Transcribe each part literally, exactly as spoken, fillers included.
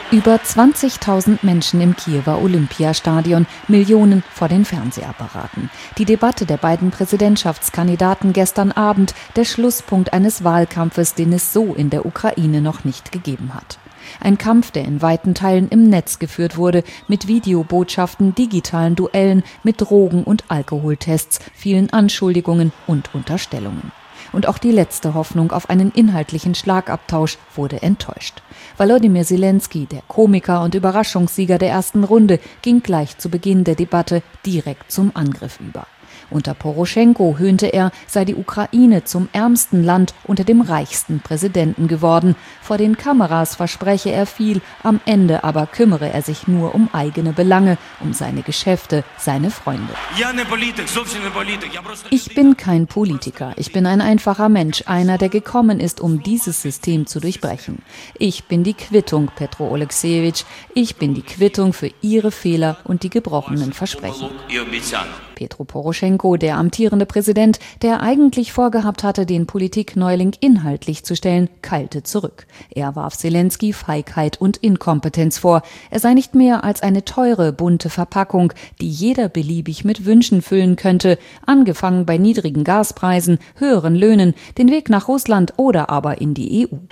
Über zwanzigtausend Menschen im Kiewer Olympiastadion, Millionen vor den Fernsehapparaten. Die Debatte der beiden Präsidentschaftskandidaten gestern Abend, der Schlusspunkt eines Wahlkampfes, den es so in der Ukraine noch nicht gegeben hat. Ein Kampf, der in weiten Teilen im Netz geführt wurde, mit Videobotschaften, digitalen Duellen, mit Drogen- und Alkoholtests, vielen Anschuldigungen und Unterstellungen. Und auch die letzte Hoffnung auf einen inhaltlichen Schlagabtausch wurde enttäuscht. Volodymyr Zelensky, der Komiker und Überraschungssieger der ersten Runde, ging gleich zu Beginn der Debatte direkt zum Angriff über. Unter Poroschenko höhnte er, sei die Ukraine zum ärmsten Land unter dem reichsten Präsidenten geworden. Vor den Kameras verspreche er viel, am Ende aber kümmere er sich nur um eigene Belange, um seine Geschäfte, seine Freunde. Ich bin kein Politiker, ich bin ein einfacher Mensch, einer, der gekommen ist, um dieses System zu durchbrechen. Ich bin die Quittung, Petro Oleksijewitsch, ich bin die Quittung für Ihre Fehler und die gebrochenen Versprechen. Petro Poroschenko, der amtierende Präsident, der eigentlich vorgehabt hatte, den Politikneuling inhaltlich zu stellen, keilte zurück. Er warf Zelensky Feigheit und Inkompetenz vor. Er sei nicht mehr als eine teure, bunte Verpackung, die jeder beliebig mit Wünschen füllen könnte, angefangen bei niedrigen Gaspreisen, höheren Löhnen, den Weg nach Russland oder aber in die E U.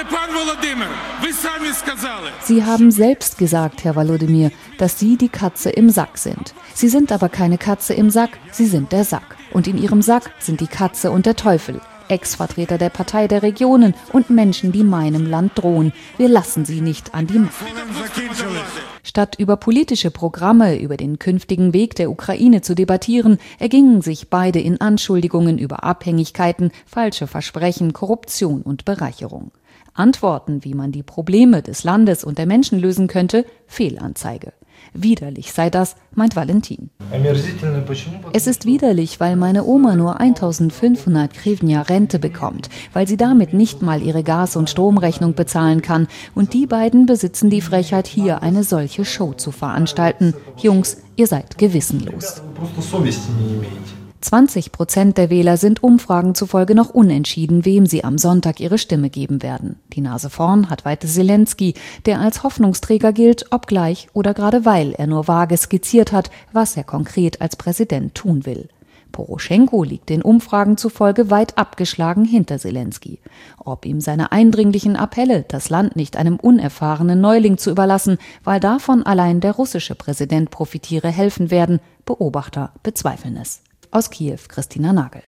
Sie haben selbst gesagt, Herr Volodymyr, dass Sie die Katze im Sack sind. Sie sind aber keine Katze im Sack, Sie sind der Sack. Und in Ihrem Sack sind die Katze und der Teufel. Ex-Vertreter der Partei der Regionen und Menschen, die meinem Land drohen. Wir lassen sie nicht an die Macht. Statt über politische Programme, über den künftigen Weg der Ukraine zu debattieren, ergingen sich beide in Anschuldigungen über Abhängigkeiten, falsche Versprechen, Korruption und Bereicherung. Antworten, wie man die Probleme des Landes und der Menschen lösen könnte, Fehlanzeige. Widerlich sei das, meint Valentin. Es ist widerlich, weil meine Oma nur eintausendfünfhundert Hryvnia Rente bekommt, weil sie damit nicht mal ihre Gas- und Stromrechnung bezahlen kann. Und die beiden besitzen die Frechheit, hier eine solche Show zu veranstalten. Jungs, ihr seid gewissenlos. zwanzig Prozent der Wähler sind Umfragen zufolge noch unentschieden, wem sie am Sonntag ihre Stimme geben werden. Die Nase vorn hat weiter Zelensky, der als Hoffnungsträger gilt, obgleich oder gerade weil er nur vage skizziert hat, was er konkret als Präsident tun will. Poroschenko liegt den Umfragen zufolge weit abgeschlagen hinter Zelensky. Ob ihm seine eindringlichen Appelle, das Land nicht einem unerfahrenen Neuling zu überlassen, weil davon allein der russische Präsident profitiere, helfen werden, Beobachter bezweifeln es. Aus Kiew, Christina Nagel.